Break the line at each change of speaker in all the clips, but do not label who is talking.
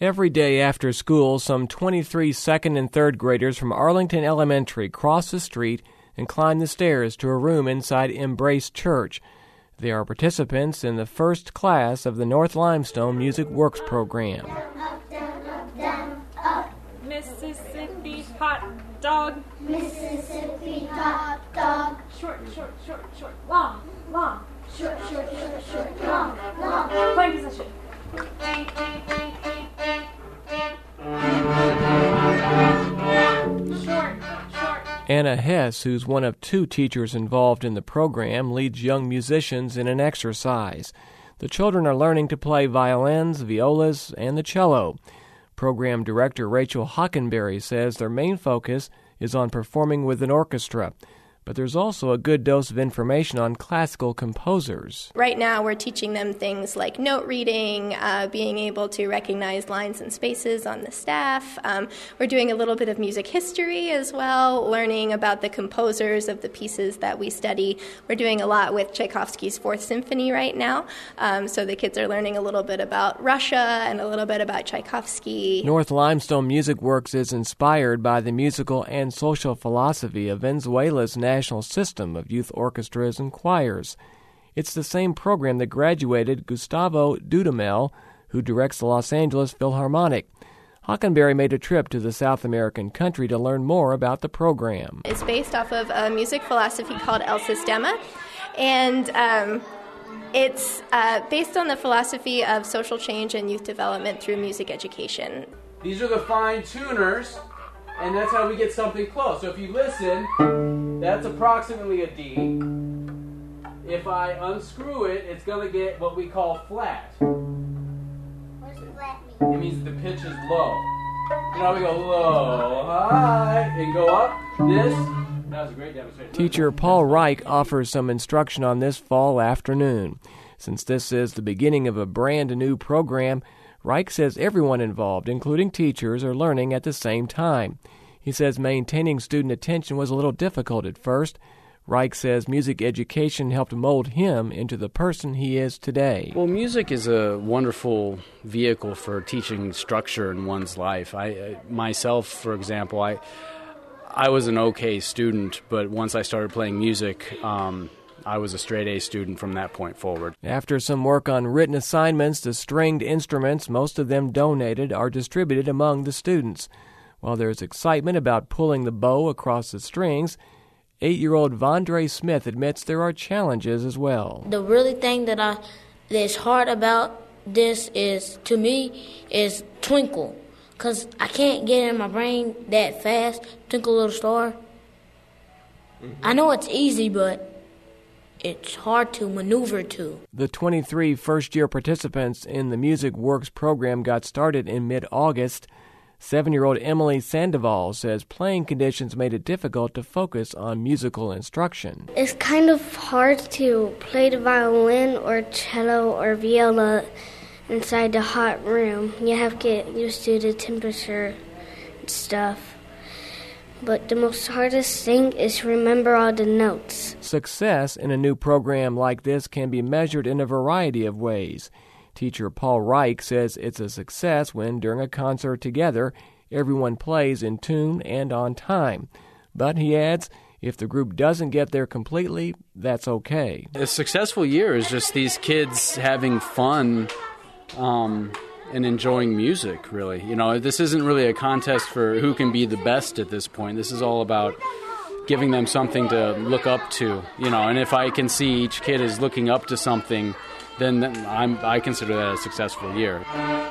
Every day after school, some 23 second and third graders from Arlington Elementary cross the street and climb the stairs to a room inside Embrace Church. They are participants in the first class of the North Limestone Music Works program.
Up, down, up, down, up.
Mississippi hot dog.
Mississippi hot dog.
Short, short, short, short. Long, long.
Short, short, short, short. Long, long.
Playing position. Short, short.
Anna Hess, who's one of two teachers involved in the program, leads young musicians in an exercise. The children are learning to play violins, violas, and the cello. Program director Rachel Hockenberry says their main focus is on performing with an orchestra, but there's also a good dose of information on classical composers.
Right now we're teaching them things like note reading, being able to recognize lines and spaces on the staff. We're doing a little bit of music history as well, learning about the composers of the pieces that we study. We're doing a lot with Tchaikovsky's Fourth Symphony right now, so the kids are learning a little bit about Russia and a little bit about Tchaikovsky.
North Limestone Music Works is inspired by the musical and social philosophy of Venezuela's national system of youth orchestras and choirs. It's the same program that graduated Gustavo Dudamel, who directs the Los Angeles Philharmonic. Hockenberry made a trip to the South American country to learn more about the program.
It's based off of a music philosophy called El Sistema, and it's based on the philosophy of social change and youth development through music education.
These are the fine tuners, and that's how we get something close. So if you listen, that's approximately a D. If I unscrew it, it's going to get what we call flat.
What does flat mean?
It means the pitch is low. You know, we go low, high, and go up. This, that was a great demonstration.
Teacher Paul Reich offers some instruction on this fall afternoon. Since this is the beginning of a brand new program, Reich says everyone involved, including teachers, are learning at the same time. He says maintaining student attention was a little difficult at first. Reich says music education helped mold him into the person he is today.
Well, music is a wonderful vehicle for teaching structure in one's life. Myself, for example, I was an okay student, but once I started playing music, I was a straight A student from that point forward.
After some work on written assignments, the stringed instruments, most of them donated, are distributed among the students. While there's excitement about pulling the bow across the strings, 8-year-old Vondre Smith admits there are challenges as well.
The really thing that's hard about this is, to me, is twinkle, because I can't get in my brain that fast, twinkle little star. I know it's easy, but it's hard to maneuver to.
The 23 first-year participants in the Music Works program got started in mid-August. 7-year-old Emily Sandoval says playing conditions made it difficult to focus on musical instruction.
It's kind of hard to play the violin or cello or viola inside the hot room. You have to get used to the temperature and stuff. But the most hardest thing is to remember all the notes.
Success in a new program like this can be measured in a variety of ways. Teacher Paul Reich says it's a success when, during a concert together, everyone plays in tune and on time. But, he adds, if the group doesn't get there completely, that's okay.
A successful year is just these kids having fun and enjoying music, really. You know, this isn't really a contest for who can be the best at this point. This is all about giving them something to look up to, you know, and if I can see each kid is looking up to something, then I consider that a successful year.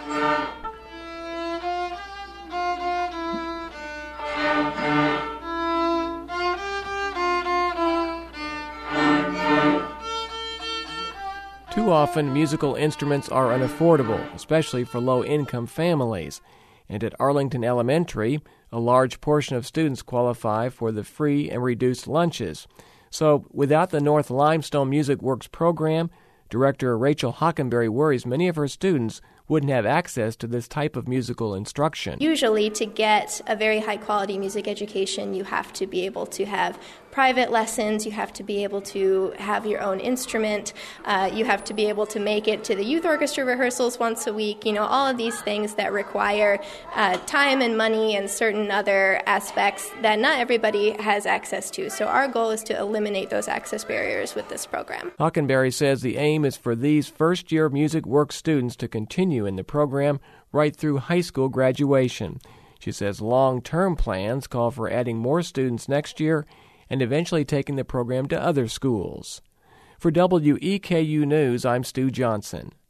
Too often, musical instruments are unaffordable, especially for low-income families. And at Arlington Elementary, a large portion of students qualify for the free and reduced lunches. So, without the North Limestone Music Works program, Director Rachel Hockenberry worries many of her students wouldn't have access to this type of musical instruction.
Usually, to get a very high-quality music education, you have to be able to have private lessons. You have to be able to have your own instrument. You have to be able to make it to the youth orchestra rehearsals once a week. All of these things that require time and money and certain other aspects that not everybody has access to. So our goal is to eliminate those access barriers with this program.
Hockenberry says the aim is for these first-year Music Works students to continue in the program right through high school graduation. She says long-term plans call for adding more students next year and eventually taking the program to other schools. For WEKU News, I'm Stu Johnson.